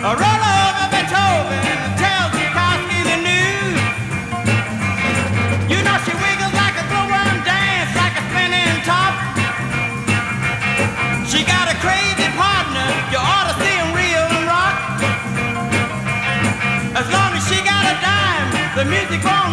roll over Beethoven and tell Tchaikovsky the news. You know she wiggles like a glowworm, dance like a spinning top. She got a crazy partner, you ought to see him reel and rock. As long as she got a dime, the music won't